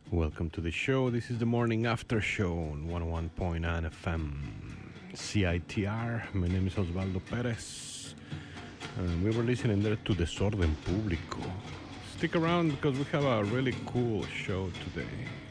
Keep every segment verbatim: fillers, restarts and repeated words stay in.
Welcome to the show. This is the morning after show on one oh one point nine F M C I T R. My name is Osvaldo Perez. And we were listening there to Desorden Público. Stick around because we have a really cool show today.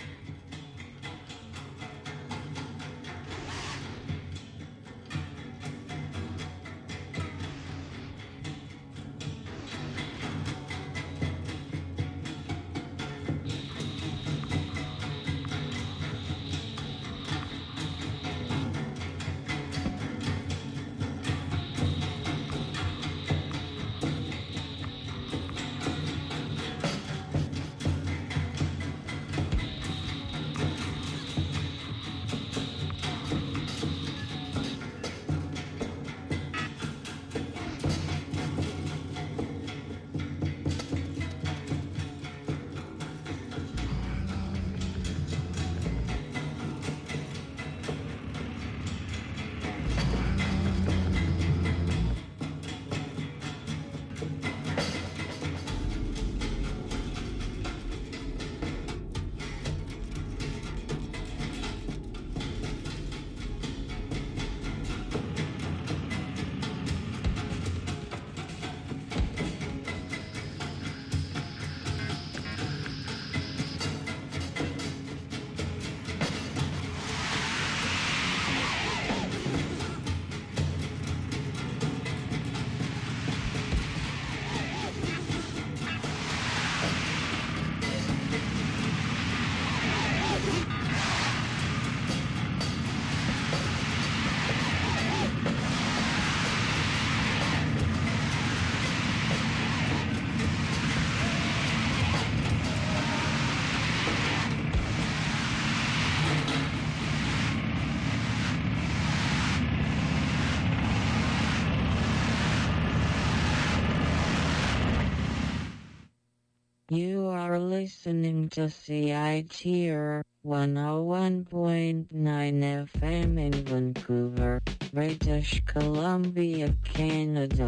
You are listening to C I T R one oh one point nine F M in Vancouver, British Columbia, Canada.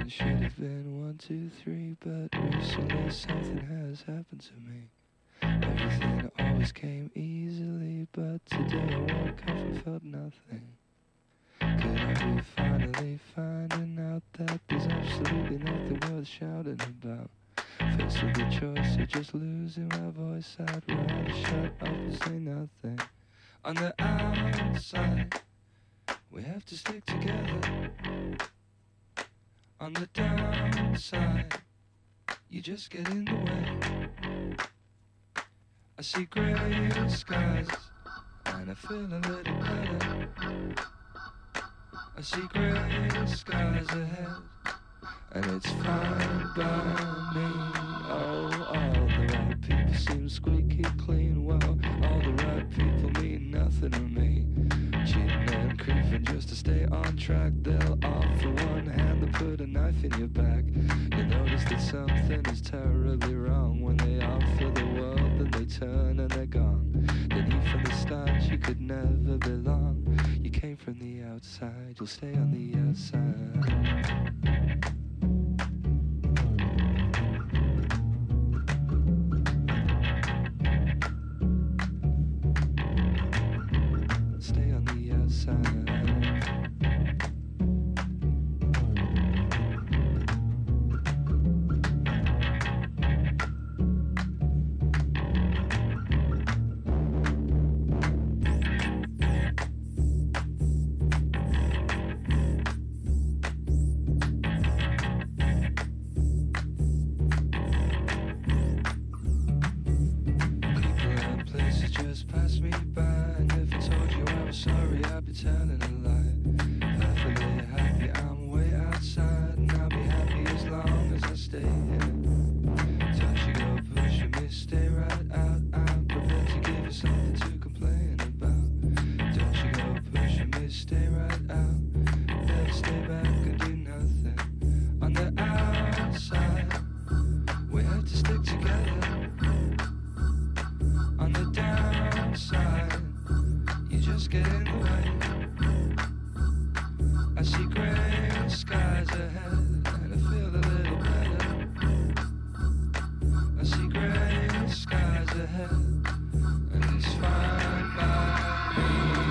it should have been one, two, three, but recently something has happened to me. Everything always came easily, but today I woke up and felt nothing. Could I be finally finding out that there's absolutely nothing worth shouting about? Faced with the choice of just losing my voice, I'd rather shut up and say nothing. On the outside, we have to stick together. On the downside, you just get in the way. I see grey skies, and I feel a little better. I see grey skies ahead, and it's fine by me. Oh, all the right people seem squeaky clean. Well, all the right people mean nothing to me. Cheating and creeping just to stay on track. They'll offer one hand, they'll put a knife in your back. You notice that something is terribly wrong when they offer the world, then they turn and they're gone. They knew from the start you could never belong. You came from the outside, you'll stay on the outside. Stay on the outside. Telling a lie, perfectly happy I'm way outside, and I'll be happy as long as I stay here. Touch you go pushing me, stay right out. I'm prepared to give you something to complain about. Don't you go pushing me, stay right out. Better stay back and do nothing. On the outside, we have to stick together. On the downside, you just get in the way. I see grey skies ahead, and I feel a little better. I see grey skies ahead, and it's fine by me.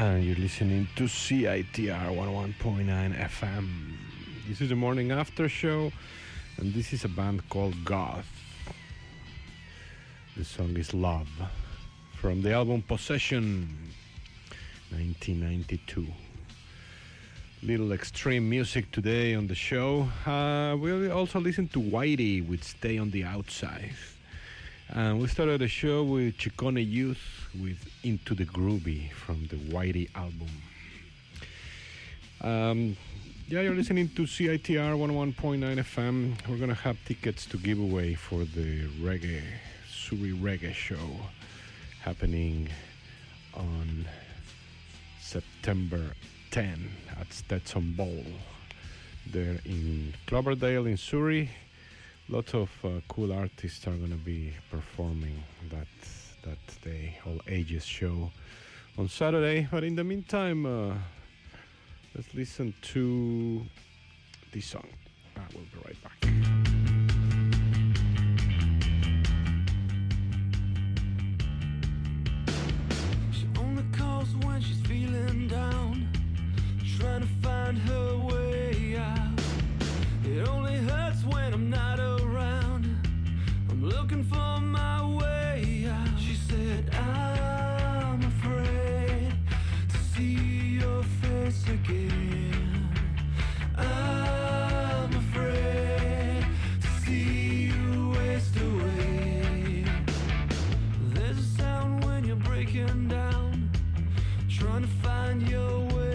And you're listening to C I T R one oh one point nine F M. This is the morning after show, and this is a band called Goth. The song is Love, from the album Possession, nineteen ninety-two. Little extreme music today on the show. Uh, we'll also listen to Whitey with Stay on the Outside. And we started the show with Chicone Youth with Into the Groovy from the Whitey album. Um, yeah, you're listening to C I T R one oh one point nine F M. We're going to have tickets to give away for the reggae, Surrey Reggae show happening on September tenth at Stetson Bowl. There in Cloverdale in Surrey. Lots of uh, cool artists are going to be performing that that day, all ages show on Saturday. But in the meantime, uh, let's listen to this song. I will be right back. She only calls when she's feeling down, trying to find her way out. It only hurts when I'm not around. I'm looking for my way out. She said, I'm afraid to see your face again. I'm afraid to see you waste away. There's a sound when you're breaking down, trying to find your way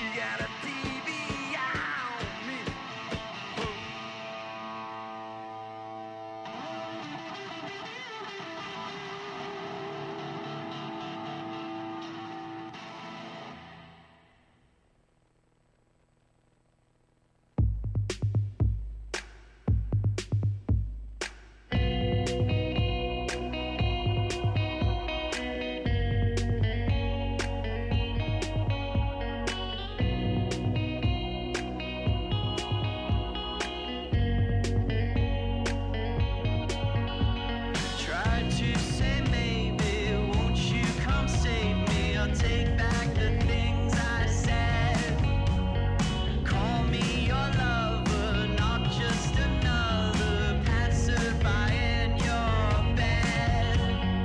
got a T V on me. Tried to say maybe, won't you come save me? I'll take back the things I said. Call me your lover, not just another passerby in your bed.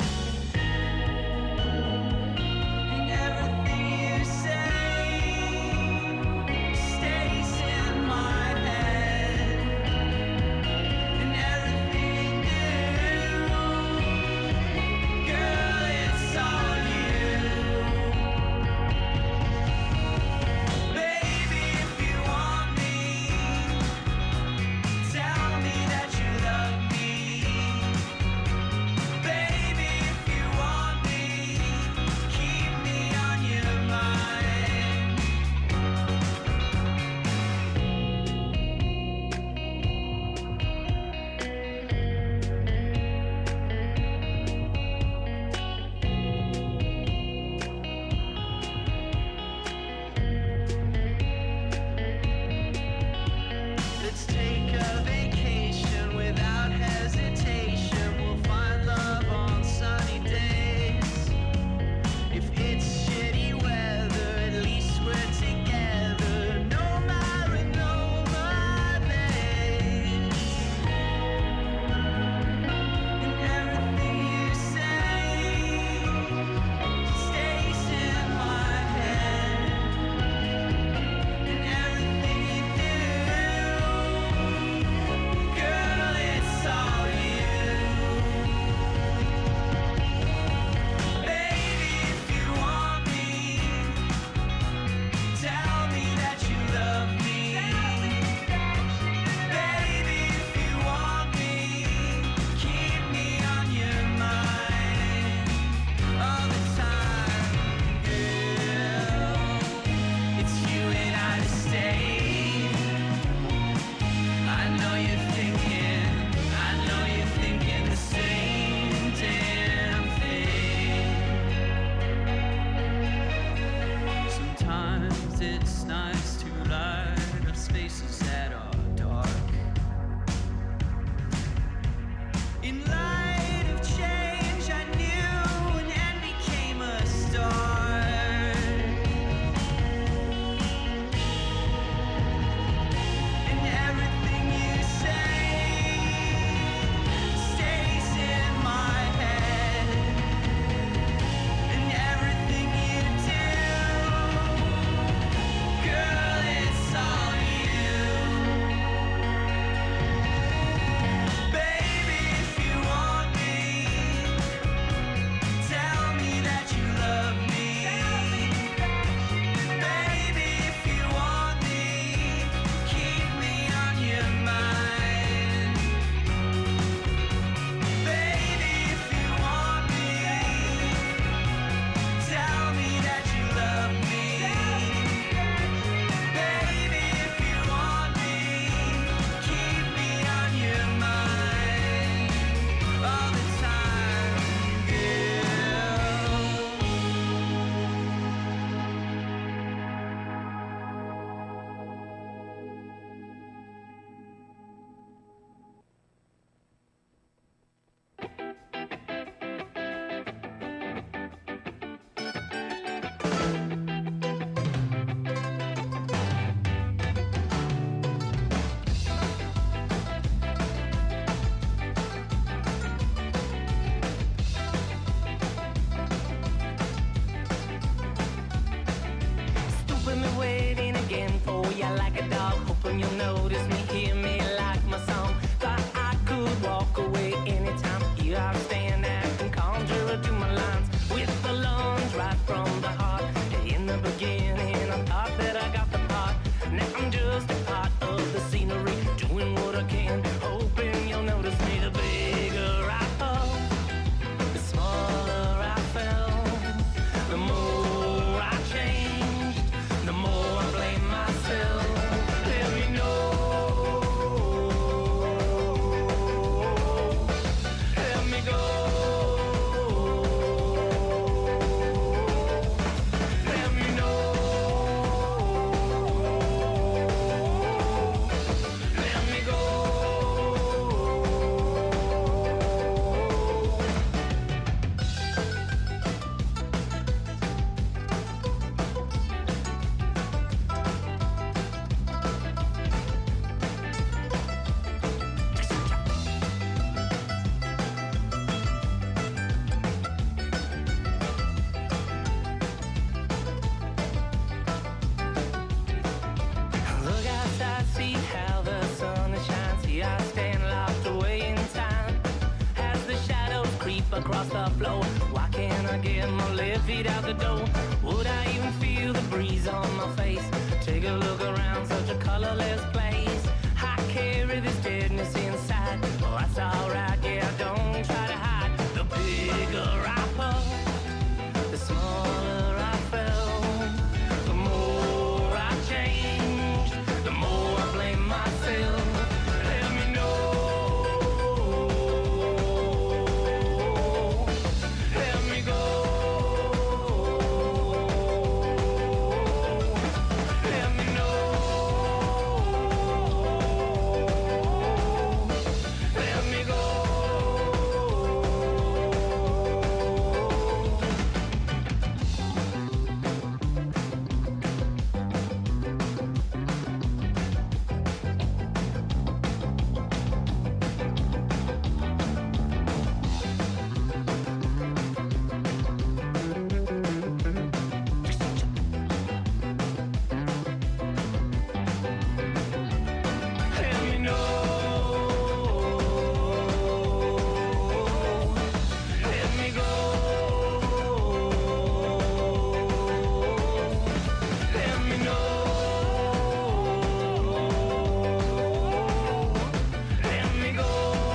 And everything you say stays in my head. And everything you do, girl, it's all you. Baby, if you want me, tell me that you love me. Baby, if you want me, keep me on your mind. Let's take a vacation without hesitation. We'll find love on sunny days. If it's shitty weather, at least we're together. No Marinova days. And everything you say stays in my head. And everything you do, girl, it's all you. Baby, if you want me, tell me that you love me. Baby, if you want me, keep me on your mind all the time, girl. It's you and I to stay. I know you're thinking, I know you're thinking the same damn thing. Sometimes it's nice to light up spaces that are dark. In light of change, I knew an end became a start. And everything you say stays in my head. And everything you do, girl, it's all you. Baby, if you want me, tell me that you love me. Baby, if you want me, keep me on your mind. Baby, if you want me, tell me that you love me. Baby, if you want me, keep me on your mind all the time, girl. Stupid me waiting again for ya like a dog, hoping you'll notice me, hear me like my song. Thought I could walk away anytime. Here I stand acting conjurer to my lines with the lungs right from the heart. In the beginning, I thought that I got across the floor. Why can't I get my left feet out the door? Would I even feel the breeze on my face? Take a look around such a colorless place. I carry this deadness inside. Well, that's alright, yeah, don't try to hide. The bigger I puff, the smaller I felt. The more I change, the more I blame myself. Let me know. Let me go. Let me know. Let me go. Let me know. Let me go. Let me know. Let me go.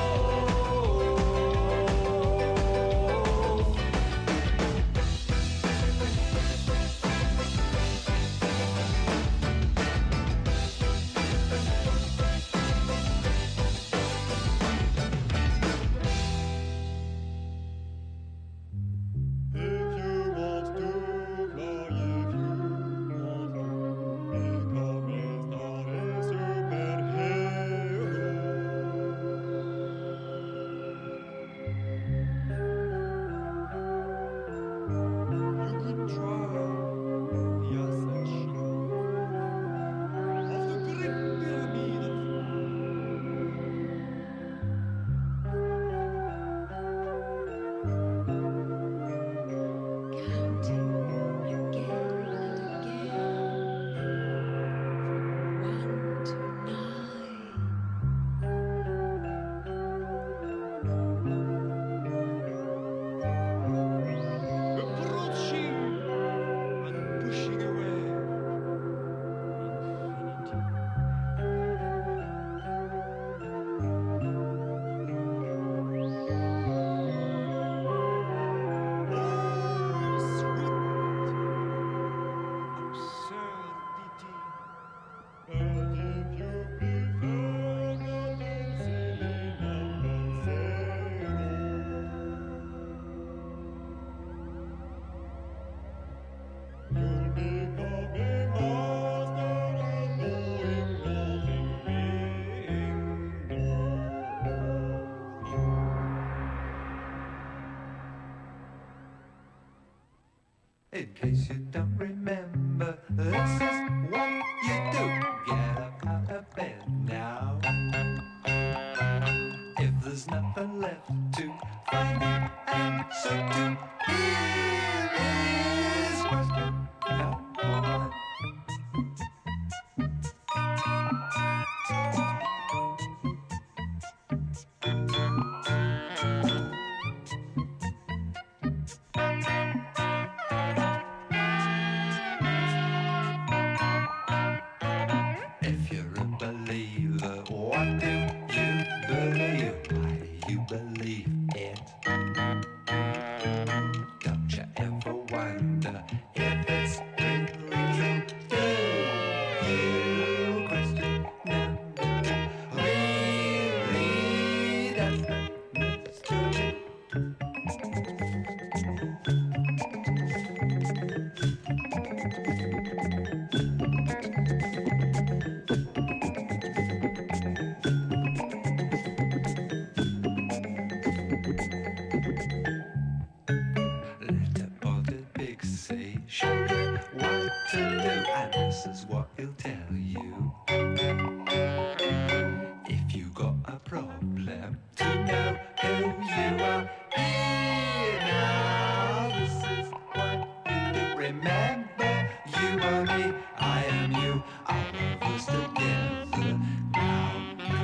In case you don't remember, this is what you do. Get up out of bed now. If there's nothing left to find the answer to, here is question number one. If you're a believer, what do you believe? Why do you believe it? Don't you ever wonder if it's really true? Do you question number two? Really, that's the mystery. Let a bothered pig say, show you what to do, and this is what he'll tell you. If you got a problem, to know who you are. Here now, this is what you do. Remember, you are me, I am you, all of us together. Now go.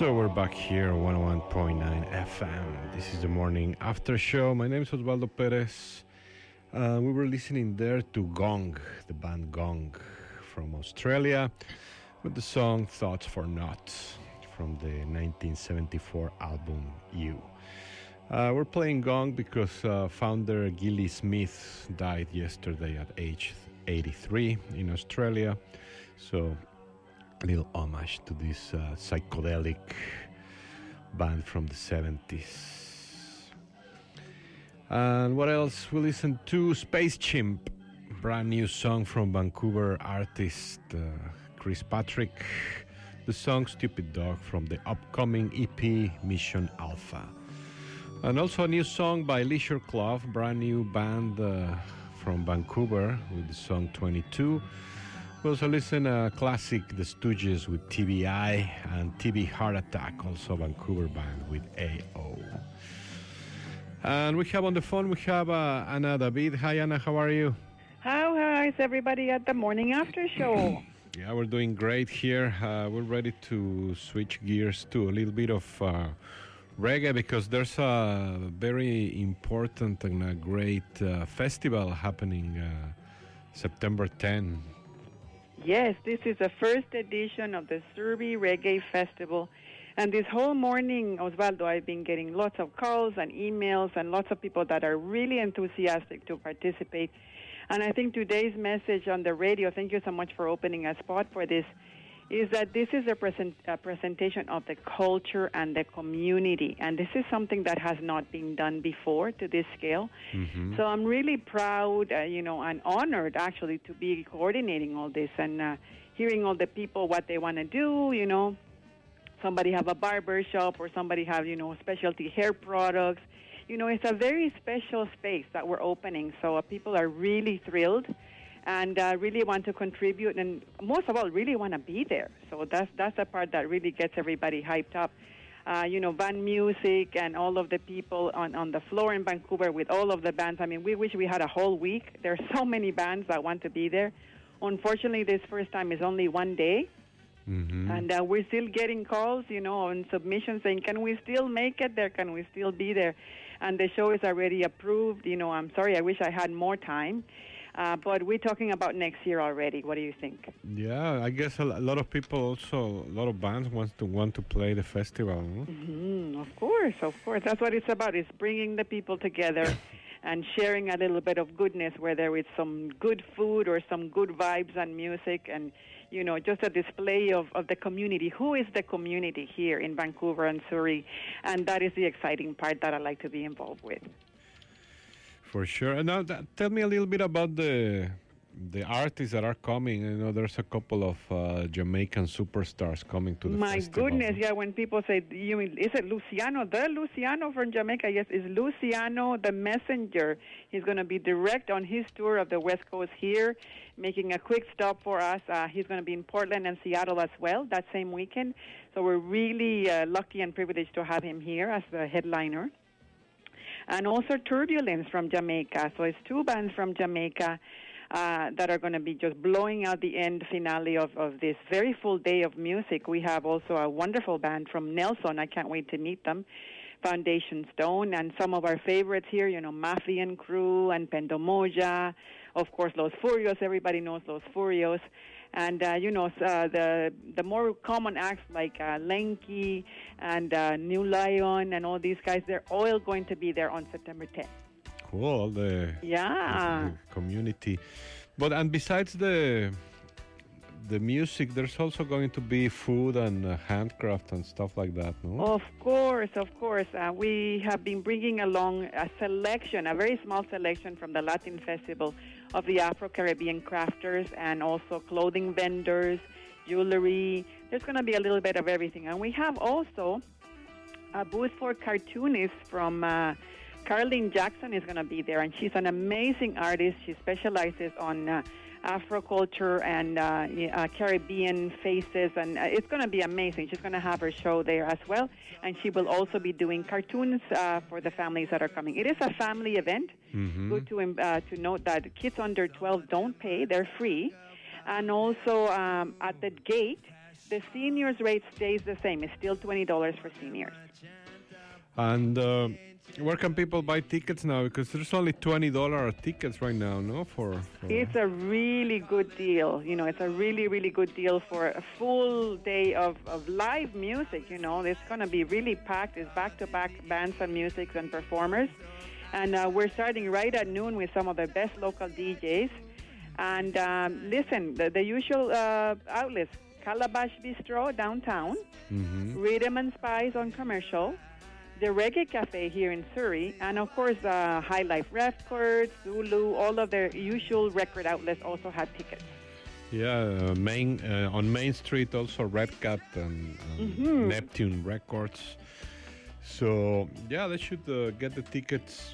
So we're back here, one oh one point nine F M. This is the morning after show. My name is Osvaldo Perez. Uh, we were listening there to Gong, the band Gong from Australia, with the song Thoughts for Naught from the nineteen seventy-four album You. Uh, we're playing Gong because uh, founder Gilly Smith died yesterday at age eighty-three in Australia. So a little homage to this uh, psychedelic band from the seventies. And what else? We listened to Space Chimp, brand new song from Vancouver artist uh, Chris Patrick. The song Stupid Dog from the upcoming E P Mission Alpha. And also a new song by Leisure Club, brand new band uh, from Vancouver with the song twenty-two. We also listen a uh, classic, The Stooges with T B I, and T B Heart Attack, also a Vancouver band with A O. And we have on the phone, we have uh, Anna David. Hi Anna, how are you? How how's everybody at the morning after show? Yeah, we're doing great here. Uh, we're ready to switch gears to a little bit of uh, reggae, because there's a very important and a great uh, festival happening uh, September tenth. Yes, this is the first edition of the Surrey Reggae Festival. And this whole morning, Osvaldo, I've been getting lots of calls and emails and lots of people that are really enthusiastic to participate. And I think today's message on the radio, thank you so much for opening a spot for this, is that this is a, present, a presentation of the culture and the community. And this is something that has not been done before to this scale. Mm-hmm. So I'm really proud, uh, you know, and honored, actually, to be coordinating all this and uh, hearing all the people, what they want to do, you know. Somebody have a barber shop, or somebody have, you know, specialty hair products. You know, it's a very special space that we're opening. So uh, people are really thrilled and uh, really want to contribute, and most of all, really want to be there. So that's that's the part that really gets everybody hyped up. Uh, you know, band music and all of the people on, on the floor in Vancouver with all of the bands. I mean, we wish we had a whole week. There are so many bands that want to be there. Unfortunately, this first time is only one day. Mm-hmm. And uh, we're still getting calls, you know, on submissions saying, can we still make it there? Can we still be there? And the show is already approved. You know, I'm sorry, I wish I had more time. Uh, but we're talking about next year already. What do you think? Yeah, I guess a lot of people also, a lot of bands want to want to play the festival. No? Mm-hmm. Of course, of course. That's what it's about. It's bringing the people together and sharing a little bit of goodness, whether it's some good food or some good vibes and music, and, you know, just a display of, of the community. Who is the community here in Vancouver and Surrey? And that is the exciting part that I like to be involved with. For sure. And now, that, tell me a little bit about the the artists that are coming. You know, there's a couple of uh, Jamaican superstars coming to the My festival. My goodness, yeah. When people say, "You mean is it Luciano? The Luciano from Jamaica?" Yes, it's Luciano the Messenger. He's going to be direct on his tour of the West Coast here, making a quick stop for us. Uh, he's going to be in Portland and Seattle as well that same weekend. So we're really uh, lucky and privileged to have him here as the headliner. And also Turbulence from Jamaica. So it's two bands from Jamaica uh, that are going to be just blowing out the end finale of, of this very full day of music. We have also a wonderful band from Nelson. I can't wait to meet them. Foundation Stone, and some of our favorites here, you know, Mafian Crew and Pendomoja. Of course, Los Furios. Everybody knows Los Furios. And, uh, you know, uh, the the more common acts like uh, Lenky and uh, New Lion and all these guys, they're all going to be there on September tenth. Cool, all the, yeah. the community. But, and besides the the music, there's also going to be food and uh, handcraft and stuff like that, no? Of course, of course. Uh, we have been bringing along a selection, a very small selection from the Latin Festival of the Afro-Caribbean crafters, and also clothing vendors, jewelry. There's going to be a little bit of everything. And we have also a booth for cartoonists from uh, Caroline Jackson is going to be there, and she's an amazing artist. She specializes on uh, Afro-culture and uh, uh, Caribbean faces, and uh, it's going to be amazing. She's going to have her show there as well, and she will also be doing cartoons uh, for the families that are coming. It is a family event. Mm-hmm. Good to, uh, to note that kids under twelve don't pay. They're free. And also um, at the gate, The seniors rate stays the same. It's still twenty dollars for seniors. And uh, where can people buy tickets now? Because there's only twenty dollars tickets right now, no? For, for It's a really good deal. You know, it's a really, really good deal for a full day of, of live music. You know, it's going to be really packed. It's back-to-back bands and music and performers. And uh, we're starting right at noon with some of the best local D Js. And um, listen, the, the usual uh, outlets, Calabash Bistro downtown, mm-hmm. Rhythm and Spice on Commercial, the Reggae Cafe here in Surrey, and of course uh, High Life Records, Zulu, all of their usual record outlets also have tickets. Yeah, uh, main uh, on Main Street also Red Cat and, and Mm-hmm. Neptune Records. So yeah, they should uh, get the tickets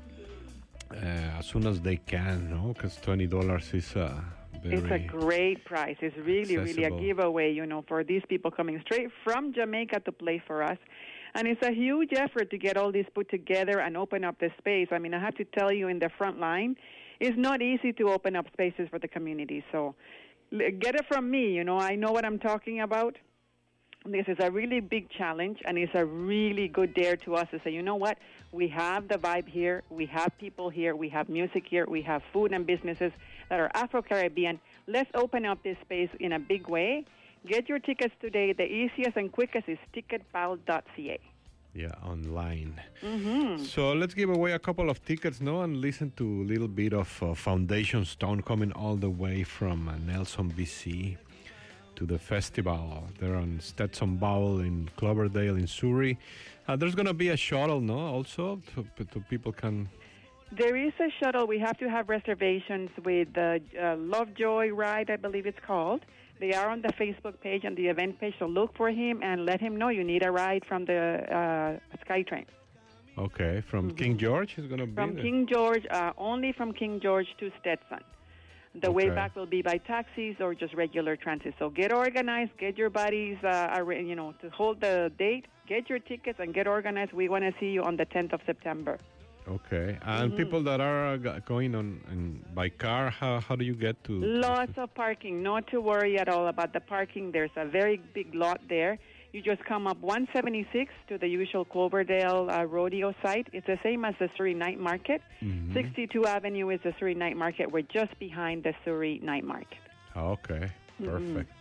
uh, as soon as they can, no? Because twenty dollars is uh, very. It's a great price. It's really, really a accessible. giveaway, you know, for these people coming straight from Jamaica to play for us. And it's a huge effort to get all this put together and open up the space. I mean, I have to tell you, in the front line, it's not easy to open up spaces for the community. So l- get it from me, you know, I know what I'm talking about. This is a really big challenge, and it's a really good dare to us to say, you know what, we have the vibe here, we have people here, we have music here, we have food and businesses that are Afro-Caribbean. Let's open up this space in a big way. Get your tickets today. The easiest and quickest is ticket pal dot c a. Yeah, online. Mm-hmm. So let's give away a couple of tickets, no, and listen to a little bit of uh, Foundation Stone coming all the way from uh, Nelson, B C to the festival. They're on Stetson Bowl in Cloverdale in Surrey. Uh, there's going to be a shuttle, no, also, to, to people can... There is a shuttle. We have to have reservations with the uh, Lovejoy Ride, I believe it's called. They are on the Facebook page and the event page, so look for him and let him know you need a ride from the uh, SkyTrain. Okay, from mm-hmm. King George is going to be From there. King George, uh, only from King George to Stetson. The way Okay. back will be by taxis or just regular transit. So get organized, get your buddies, uh, arra- you know, to hold the date, get your tickets and get organized. We want to see you on the tenth of September. Okay, and Mhm. people that are uh, go- going on in, by car, how, how do you get to... Lots of parking. Not to worry at all about the parking. There's a very big lot there. You just come up one seventy-six to the usual Cloverdale uh, rodeo site. It's the same as the Surrey Night Market. Mhm. sixty-two Avenue is the Surrey Night Market. We're just behind the Surrey Night Market. Okay, Mhm. perfect.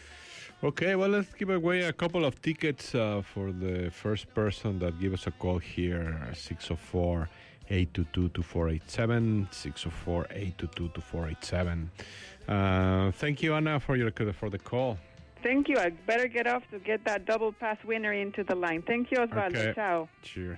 Okay, well, let's give away a couple of tickets uh, for the first person that give us a call here, six oh four, eight two two, two four eight seven, six oh four, eight two two, two four eight seven. Uh, thank you, Anna, for your for the call. Thank you. I better get off to get that double pass winner into the line. Thank you, Osvaldo. Okay. Ciao. Cheers.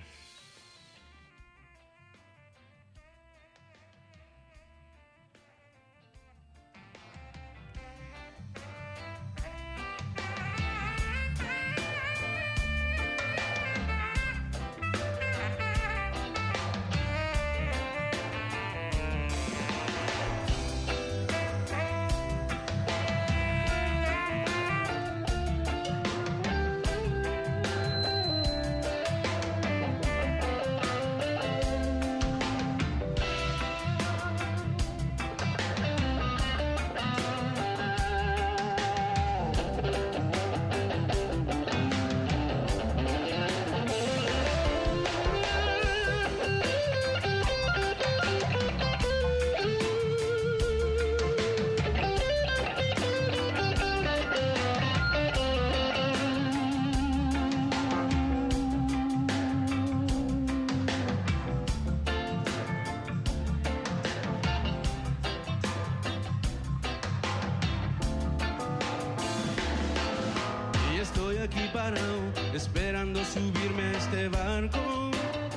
Y estoy aquí parado, esperando subirme a este barco.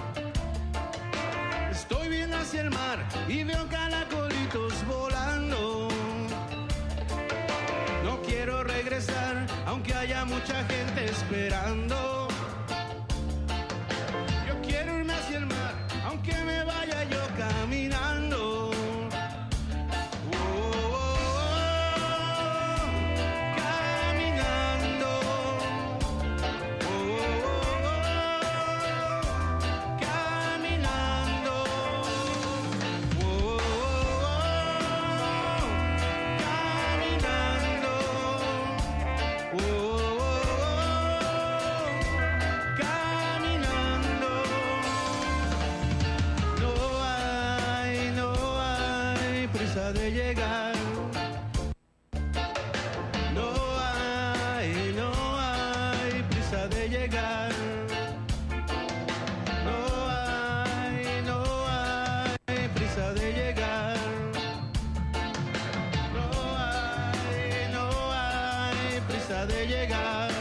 Estoy viendo hacia el mar y veo caracolitos volando. No quiero regresar, aunque haya mucha gente esperando. Yo quiero irme hacia el mar, aunque me vaya yo caminando. Oh, oh, oh, caminando. Oh, oh, oh, caminando. Oh, oh, oh, caminando. Oh, oh, oh, caminando. prisa de llegar. No hay, no hay prisa de llegar. No hay, no hay prisa de llegar. No hay, no hay prisa de llegar.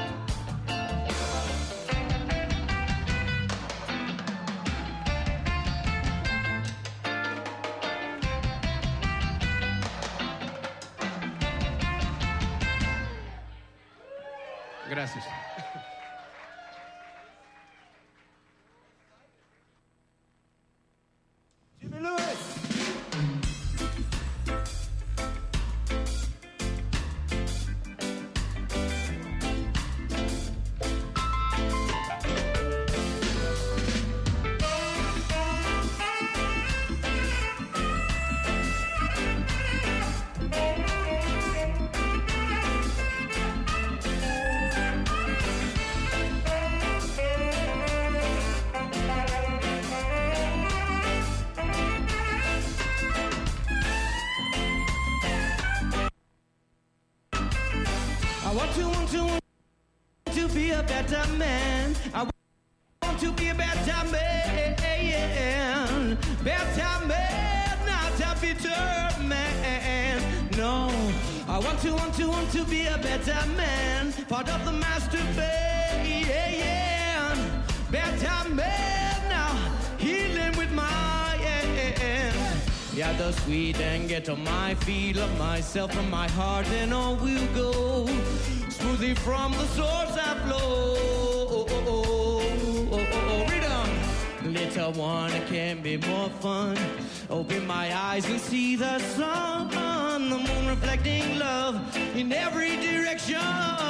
Gracias. Jimmy Lewis. I want to, want to, want to be a better man. I want to be a better man. Better man, not a bitter man. No, I want to, want to, want to be a better man. Part of the master plan. Better man now, healing with my hand. Yeah, the sweet and get on my feet, love myself and my heart, and all will go smoothly from the source I flow. Oh, oh, oh, oh, oh, rhythm. Little one, it can be more fun. Open my eyes and see the sun, the moon reflecting love in every direction.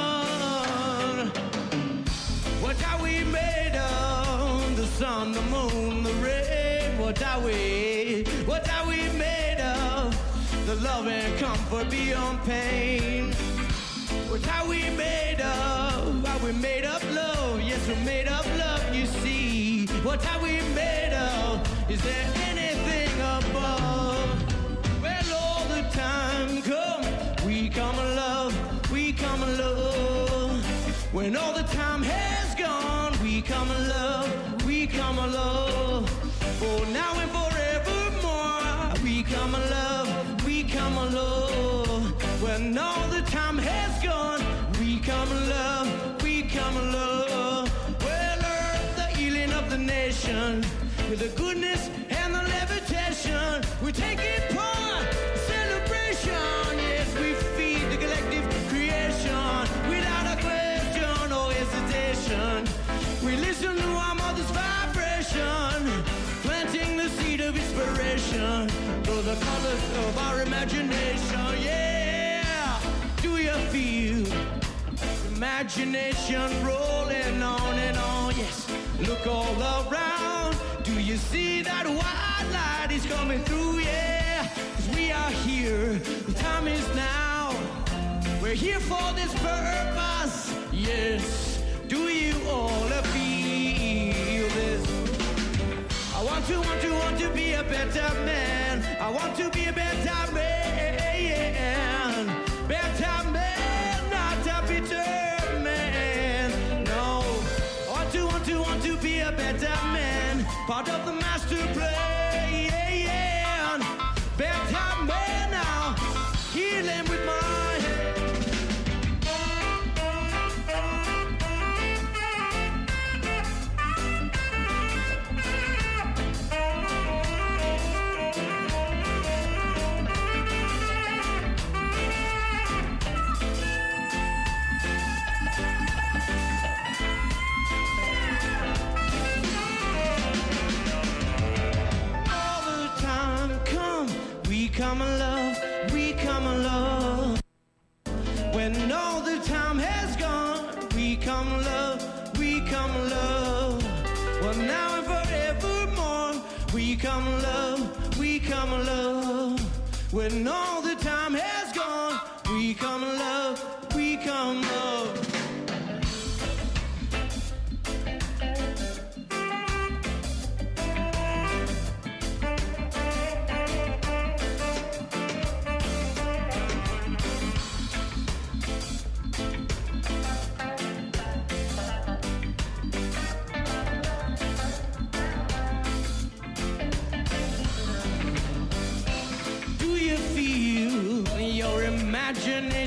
What are we made of? The sun, the moon, the rain. What are we? What are we made of? The love and comfort beyond pain. What are we made of? Are we made of love? Yes, we're made of love, you see. What are we made of? Is there anything above? Well, all the time come, we come in love, we come in love. When all the time has gone, we come in love, we come in love. For now and forevermore, we come in love, we come in love. When all the time has gone, we come in love, we come in love. Well, earth, the healing of the nation, with the goodness and the levitation, we take it part, celebration. Yes, we feed the collective creation, without a question or hesitation. We listen to our mother's vibration, planting the seed of inspiration, through the colors of our imagination. Yeah, do you feel imagination rolling on and on? Yes, look all around. Do you see that white light is coming through? Yeah, 'cause we are here, the time is now. We're here for this purpose. Yes, do you all feel this? I want to, want to, want to be a better man. I want to be a better man. Better man, not a bitter man. No, I want to, want to, want to be a better man. Part of the master plan. Better man now, healing with my hand. Come in love, we come in love. When all the time has gone, we come in love, we come in love. Well, now and forevermore, we come in love, we come in love. When all the time has gone, we come in love, we come in love.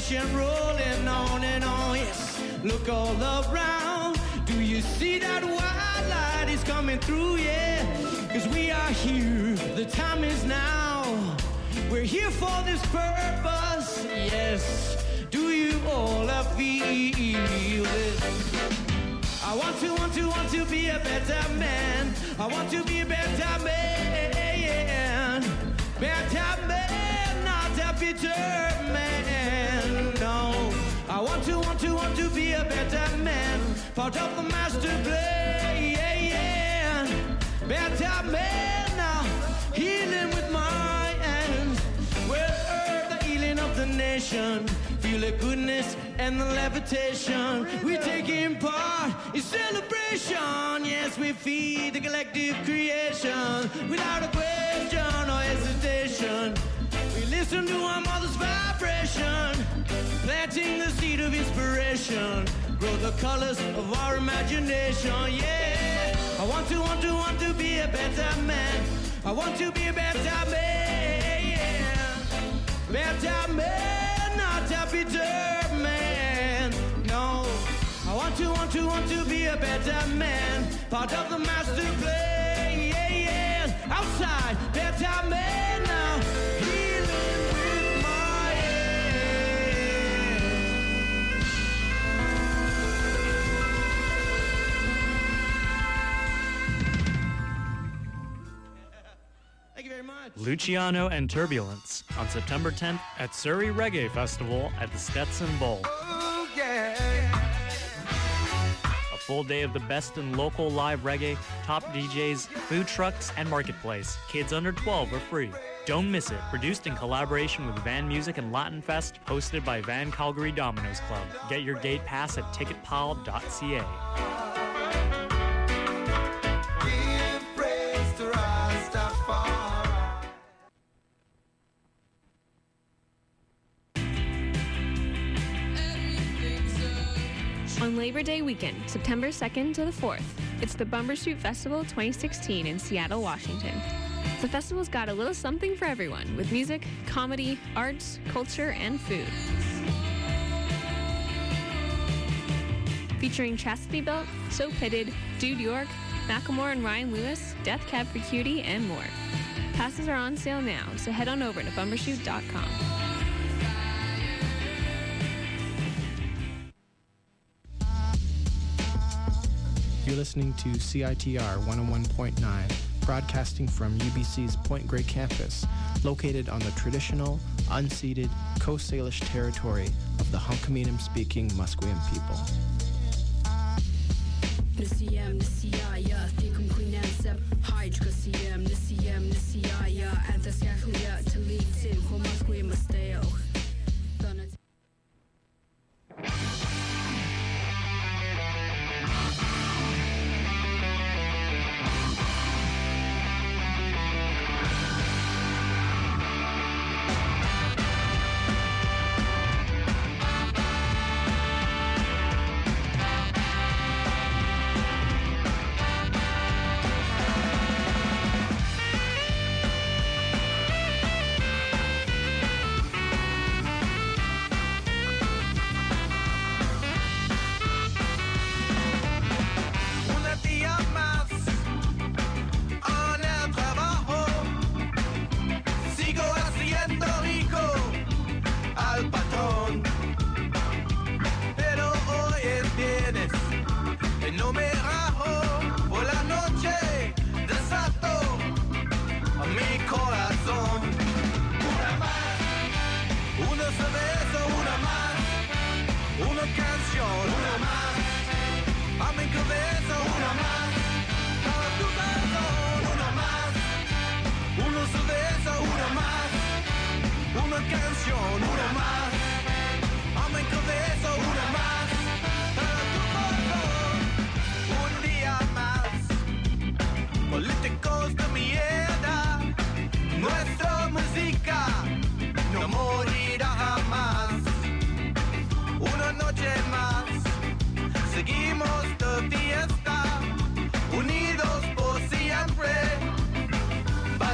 nation rolling on and on. Yes, look all around. Do you see that white light is coming through? Yeah, cause we are here, the time is now. We're here for this purpose. Yes, do you all feel it? I want to, want to, want to be a better man. I want to be a better man. Better man, not a bitter man. No, I want to, want to, want to be a better man. Part of the master plan. Better man, now healing with my hands. Well, the healing of the nation. Feel the goodness and the levitation. We're taking part in celebration. Yes, we feed the collective creation without a question or hesitation. We listen to our mother's vibration, planting the seed of inspiration. Grow the colors of our imagination. Yeah, I want to, want to, want to be a better man. I want to be a better man. Yeah. Better man, not a bitter man. No, I want to, want to, want to be a better man. Part of the master plan. Yeah, yeah. Outside, better man now. Healing with my hands. Thank you very much. Luciano and Turbulence on September tenth at Surrey Reggae Festival at the Stetson Bowl. Oh, yeah. A full day of the best in local live reggae, top D Js, food trucks, and marketplace. Kids under twelve are free. Don't miss it. Produced in collaboration with Van Music and Latin Fest, hosted by Van Calgary Dominoes Club. Get your gate pass at ticket pile dot c a. Give praise to Rastafari. On Labor Day weekend, September second to the fourth, it's the Bumbershoot Festival twenty sixteen in Seattle, Washington. The festival's got a little something for everyone, with music, comedy, arts, culture, and food. Featuring Chastity Belt, So Pitted, Dude York, Macklemore and Ryan Lewis, Death Cab for Cutie, and more. Passes are on sale now, so head on over to bumbershoot dot com. You're listening to C I T R one oh one point nine, broadcasting from U B C's Point Grey campus, located on the traditional, unceded Coast Salish territory of the Hunkaminam-speaking Musqueam people.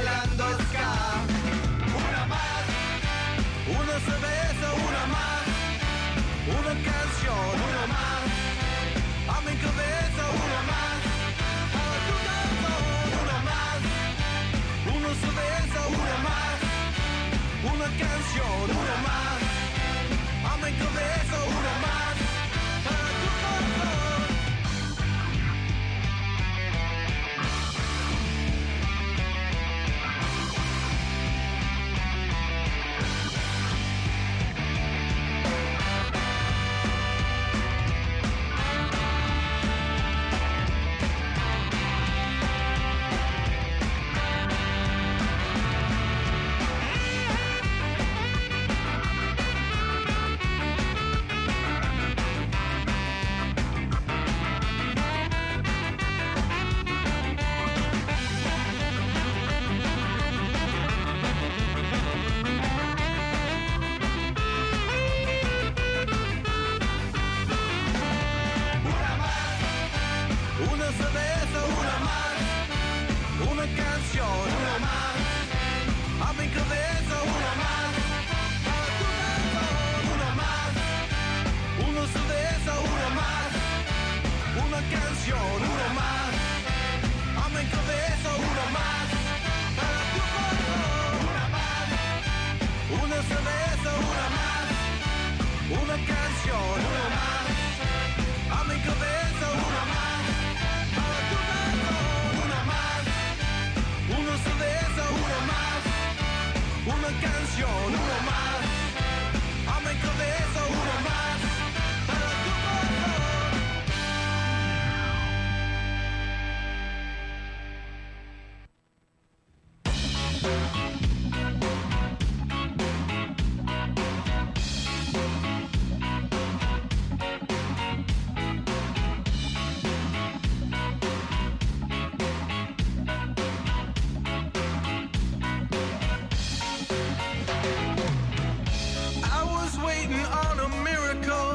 Una cerveza, una más. canción, una más. A mi cabeza, una más. Para tu corazón, una más. Una cerveza, una más. Una canción, una más. A mi cabeza, una más. Para tu corazón, una más. Una cerveza, una más. Una canción, una más. A mi cabeza, una más. Para tu corazón, una más. Una cerveza, una más. Una canción, una más. A mi cabeza, una más. Para tu corazón. I was waiting on a miracle.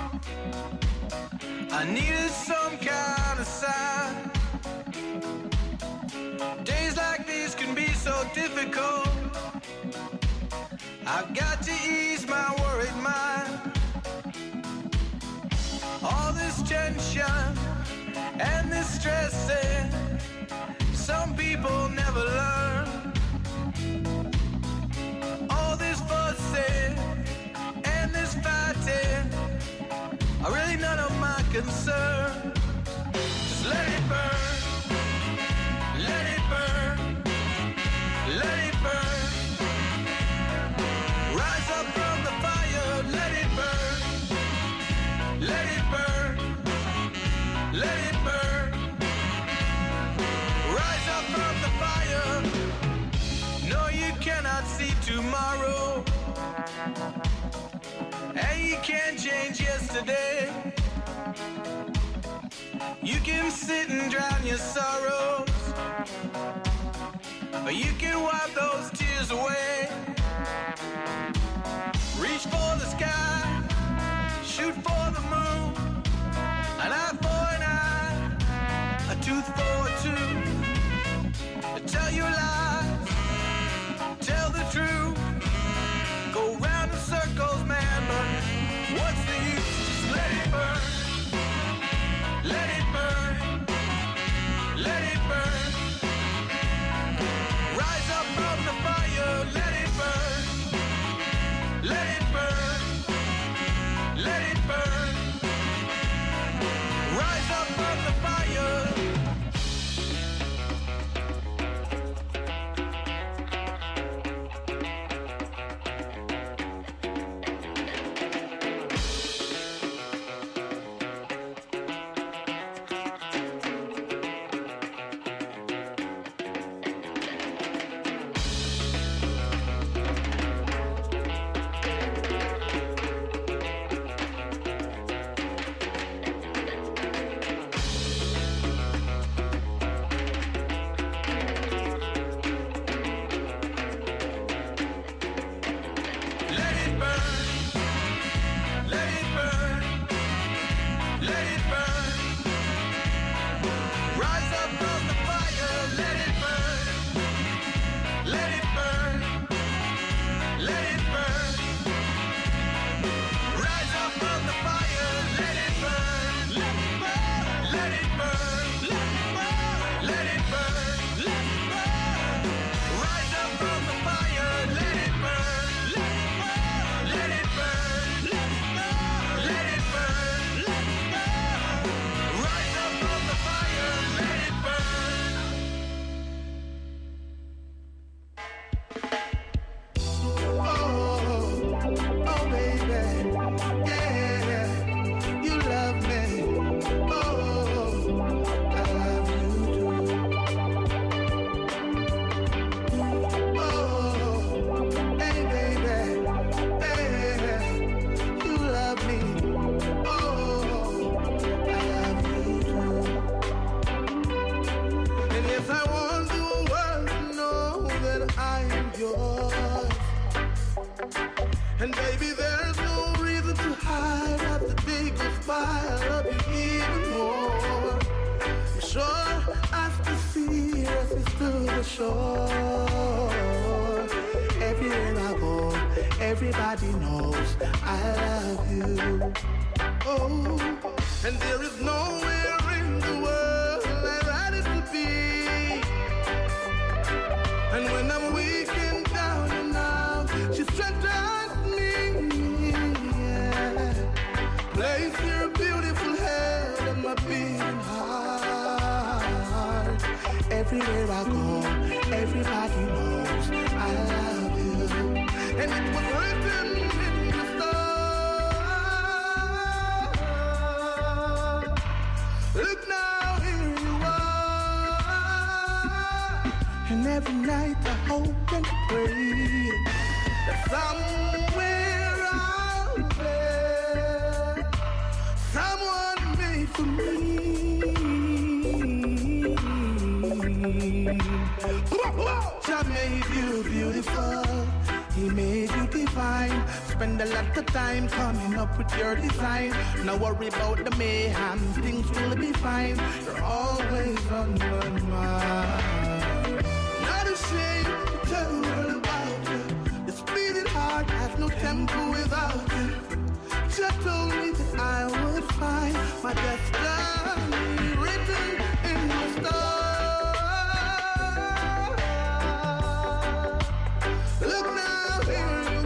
I needed some kind of sign. Days like these can be so difficult. I've got to ease my worried mind. All this tension and this stressing, some people never learn. All this fussing and this fighting are really none of my concern. Just let it burn, let it burn, let it burn. Rise up from the fire, let it burn, let it burn, let it burn. Rise up from the fire. No, you cannot see tomorrow, and you can't change yesterday. You can sit and drown your sorrows, or you can wipe those tears away. Reach for the sky, shoot for the moon, an eye for an eye, a tooth for a tooth. Tell your lies, tell the truth. Go round in circles, man, but what's the use? Just let it burn, let it burn, let it burn. Rise up from the fire, let it burn, let it burn, let it burn. Rise up from the fire. And baby, there's no reason to hide after day goes by. I love you even more. I'm sure I still see as it's to the shore. Everywhere I go, everybody knows I love you. Oh, and there is nowhere in the world I'd rather to be. And when I'm weak and down and out, she strengthens me. Yeah. Place your beautiful head on my beating heart. Everywhere I go, everybody knows I love you. And it was written in the stars. Look now, here you are. And every night I hope and pray that somewhere out there, someone made for me. Jah made you beautiful, He made you divine. Spend a lot of time coming up with your design. Now worry about the mayhem, things will be fine. You're always on my mind. Not ashamed to tell the world about you. This beating heart has no tempo without you. Just told me that I would find my destiny written in the stars. Look now, here you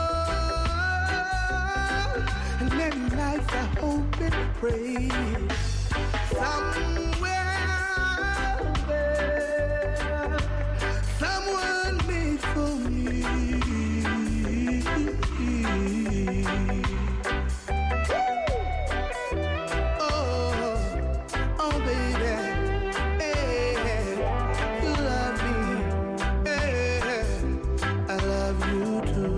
are. And many nights I hope and pray somewhere out there, someone made for me. Oh, oh baby, hey, you love me, hey, I love you too.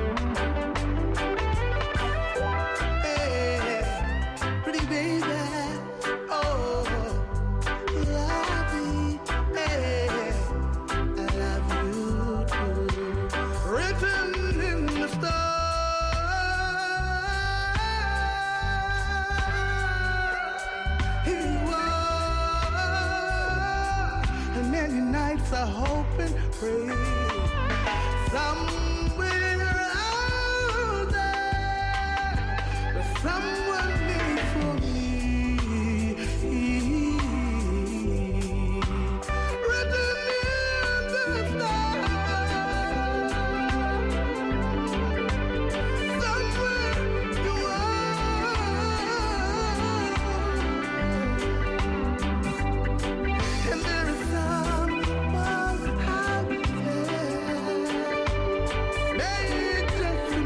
Hey, pretty baby, oh, you love me, hey, I love you too. Written in the stars, here you are. And many nights I hope and pray somewhere out there, there's someone made for me. Written in the stars, somewhere you are. And there is someone out there made just for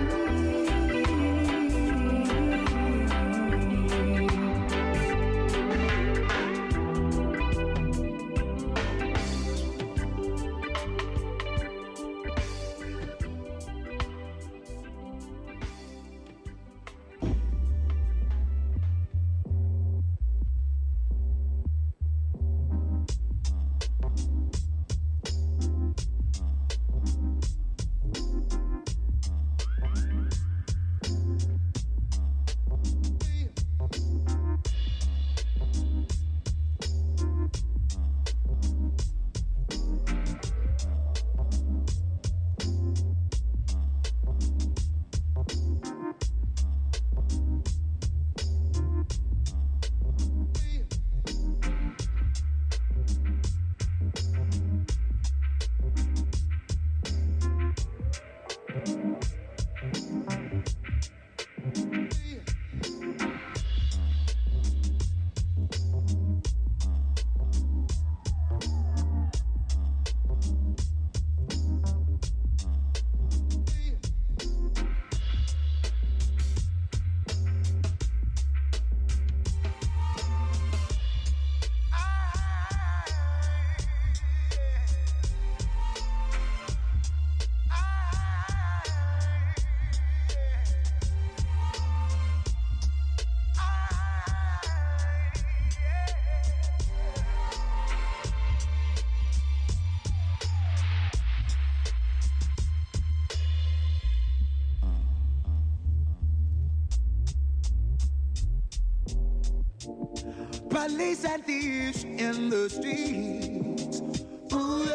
police and thieves in the streets. Ooh,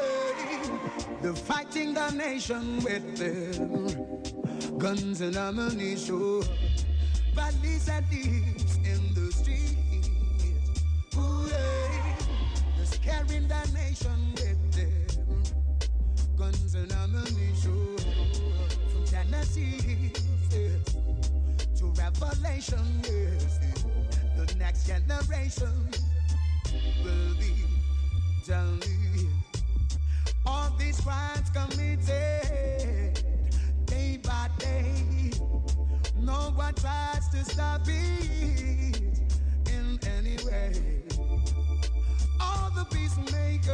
They're fighting the nation with their guns and ammunition. Police and thieves in the streets. Ooh, yeah. They're scaring the nation with their guns and ammunition. From Tennessee yes, to Revelation, yes, the next generation will be done. All these crimes committed day by day, no one tries to stop it in any way. All the peacemakers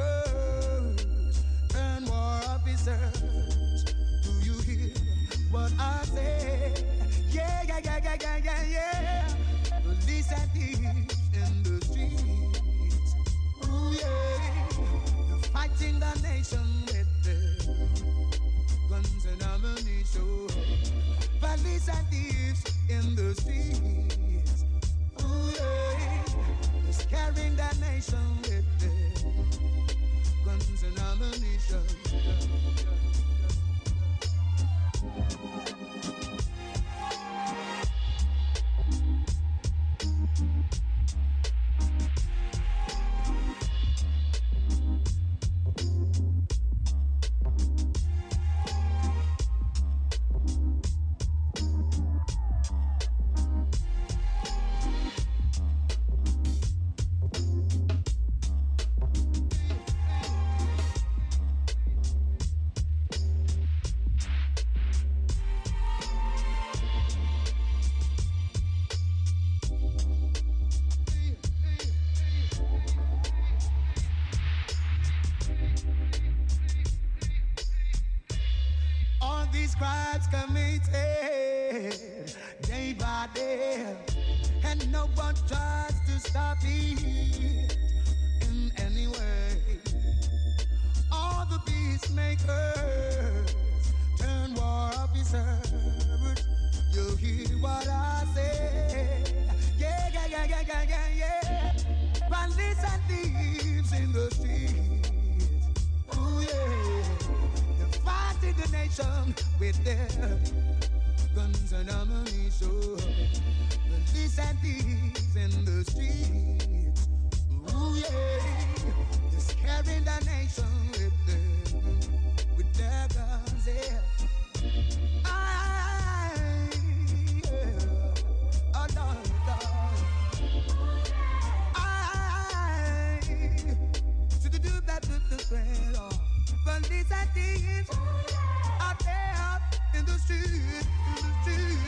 and war officers, do you hear what I say? Yeah, yeah, yeah, yeah, yeah, yeah, yeah. Police and thieves in the streets. Ooh, yeah. They're fighting the nation with their guns and ammunition. Police and thieves in the streets. Ooh, yeah. They're scaring the nation with their guns and ammunition. Crimes committed day by day, and no one tries to stop it in any way. All the peacemakers turn war officers. You hear what I say? Yeah, yeah, yeah, yeah, yeah, yeah, yeah. Police and thieves in the streets. Ooh, yeah. Fighting the nation with their guns and ammunition. Police and thieves in the streets. Ooh, yeah. They're scaring the nation with their, with their guns, yeah. I, yeah. Oh, Lord, Lord. I, to the do that, to the spread, oh. Police and thieves out there in the street, in the street.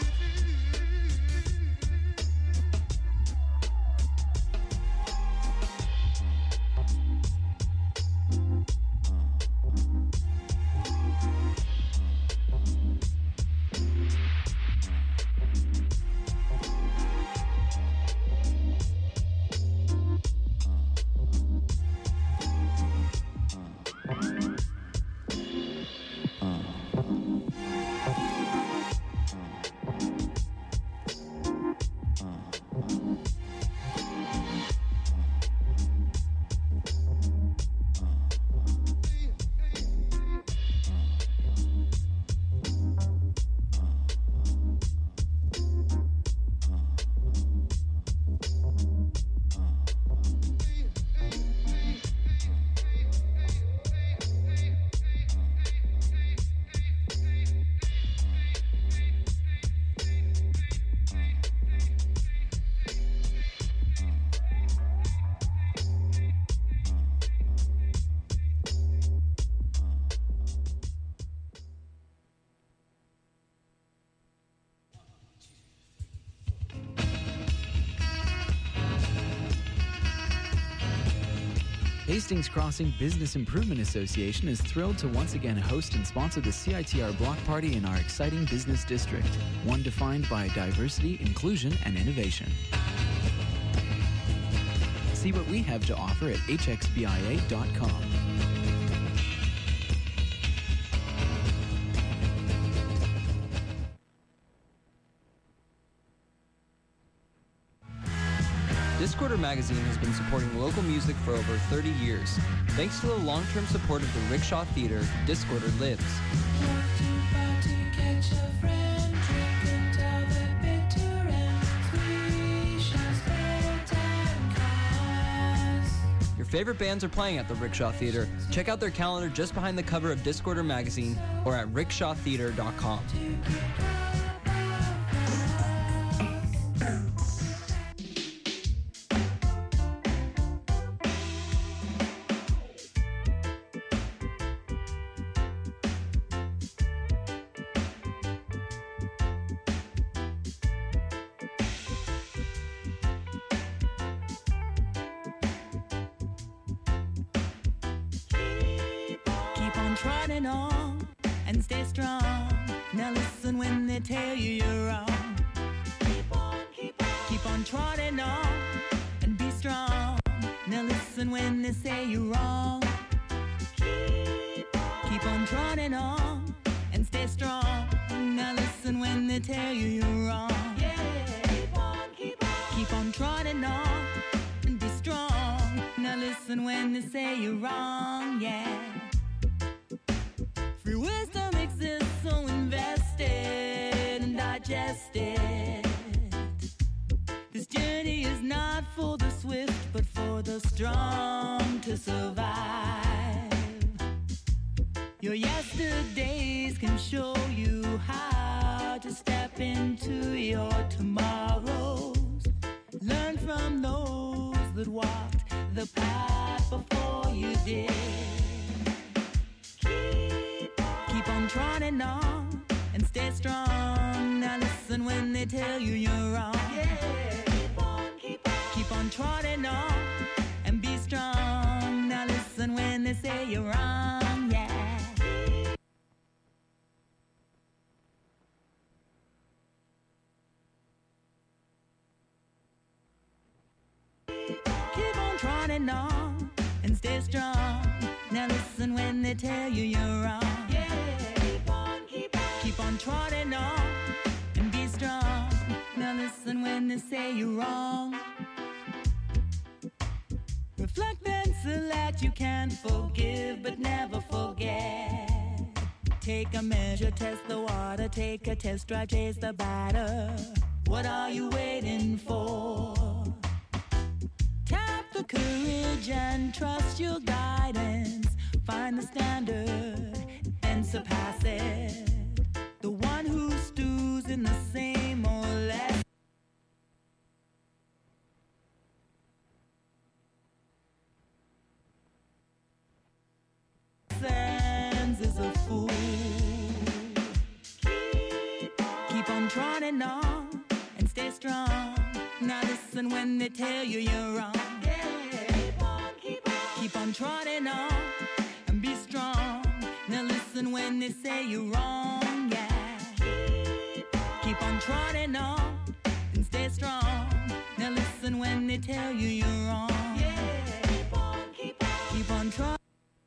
Hastings Crossing Business Improvement Association is thrilled to once again host and sponsor the C I T R Block Party in our exciting business district, one defined by diversity, inclusion, and innovation. See what we have to offer at h x b i a dot com. Discorder Magazine has been supporting local music for over thirty years. Thanks to the long-term support of the Rickshaw Theater, Discorder lives. Your favorite bands are playing at the Rickshaw Theater. Check out their calendar just behind the cover of Discorder Magazine or at rickshaw theater dot com. Trotting on and stay strong. Now listen when they tell you you're wrong. Keep on, keep on, keep on trotting on and be strong. Now listen when they say you're wrong. Keep on, keep on trotting on and stay strong. Now listen when they tell you you're wrong. Yeah, keep on, keep on, keep on trotting on and be strong. Now listen when they say you're wrong. Yeah. Free wisdom exists, so invest it and digest it. This journey is not for the swift, but for the strong to survive. Your yesterdays can show you how to step into your tomorrows. Learn from those that walked the path before you did. Keep on trotting on and stay strong. Now listen when they tell you you're wrong. Yeah. Keep on, keep on, keep on trotting on and be strong. Now listen when they say you're wrong. Yeah. Keep on trotting on and stay strong. Now listen when they tell you you're wrong. Keep on trotting on and be strong. Now listen when they say you're wrong. Reflect then select. You can forgive but never forget. Take a measure, test the water. Take a test drive, chase the batter. What are you waiting for? Tap the courage and trust your guidance. Find the standard and surpass it. The one who stews in the same or less sense is a fool. Keep on, keep on trotting on and stay strong. Now listen when they tell you you're wrong. Yeah. Keep on, keep on, keep on trotting on and be strong. Now listen when they say you're wrong. Keep on trotting on and stay strong. Now listen when they tell you you're wrong. Yeah. Keep on, keep on, keep on trotting.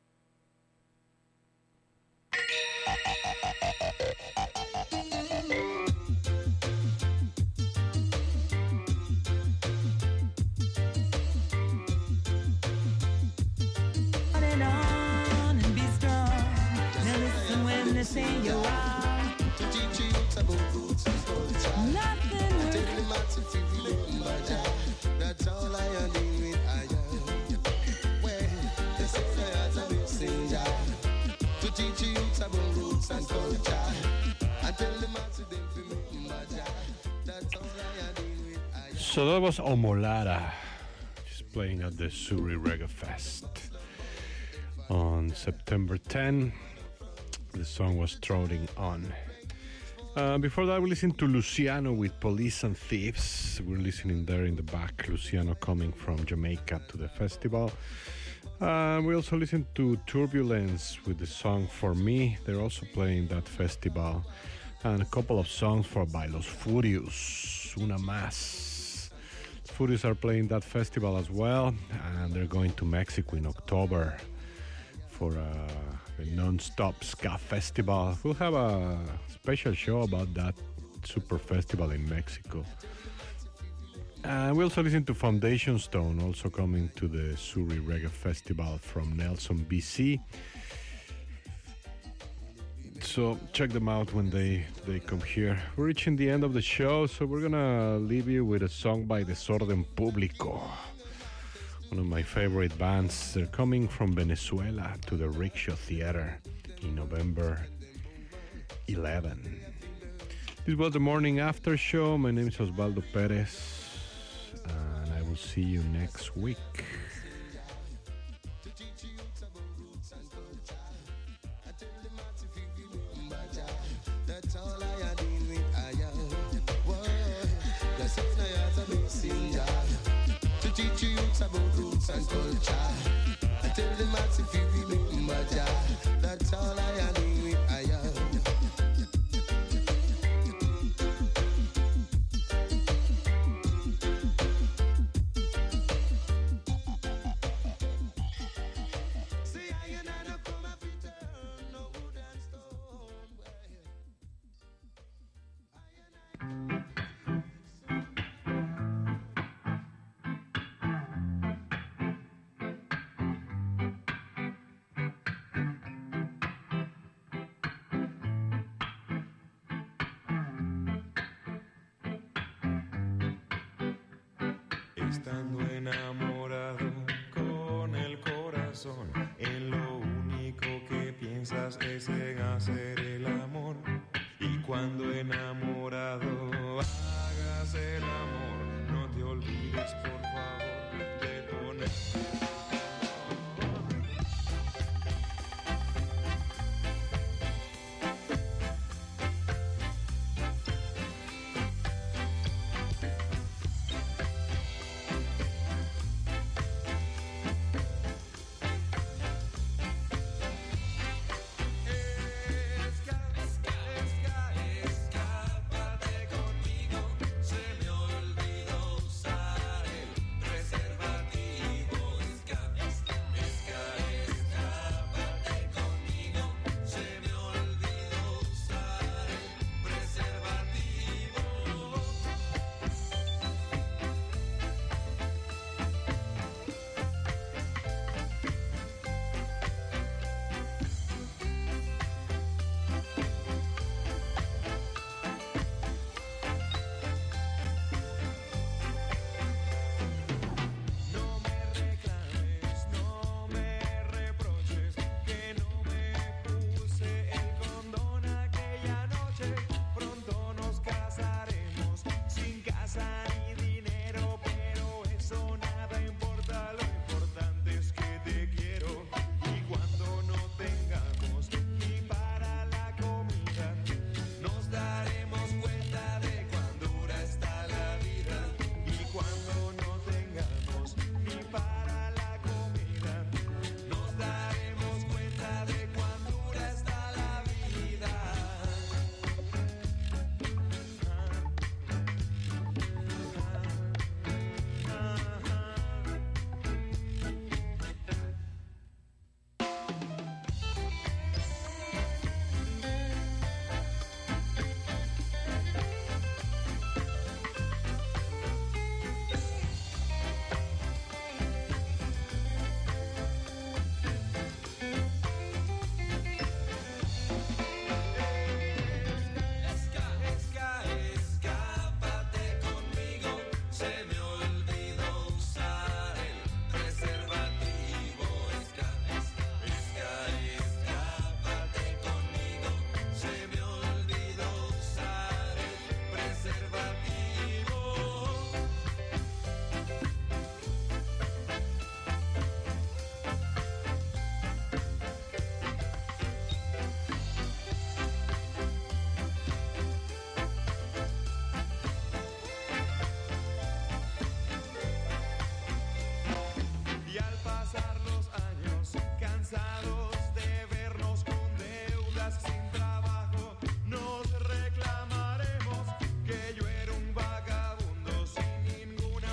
Trotting on and be strong. Now listen when they say you're wrong. Nothing that's all I am dealing with. I am well, they say I have to messenger to teach you about roots and culture. I tell them to them to me, that's all I am dealing with. I am. So that was Omolara, just playing at the Surrey Reggae Fest on September tenth. The song was Trotting On. Uh, before that, we listened to Luciano with Police and Thieves. We're listening there in the back, Luciano coming from Jamaica to the festival. Uh, we also listened to Turbulence with the song For Me. They're also playing that festival. And a couple of songs for by Los Furious, Una Más. Furious are playing that festival as well, and they're going to Mexico in October for uh, the Non-Stop Ska Festival. We'll have a special show about that super festival in Mexico. Uh, we also listen to Foundation Stone, also coming to the Surrey Reggae Festival from Nelson, B C. So check them out when they, they come here. We're reaching the end of the show, so we're gonna leave you with a song by Desorden Público, one of my favorite bands. They're coming from Venezuela to the Rickshaw Theater in November eleventh. This was the morning after show. My name is Osvaldo Perez, and I will see you next week. To teach you youths about roots and culture. I tell the mass if you remember Jah. That's all I am doing with I am. Estando enamorado con el corazón, en lo único que piensas es en hacer el amor. Y cuando enamorado hagas el amor, no te olvides por favor de poner.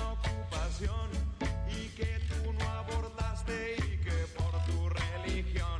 Y que tú no abordaste y que por tu religión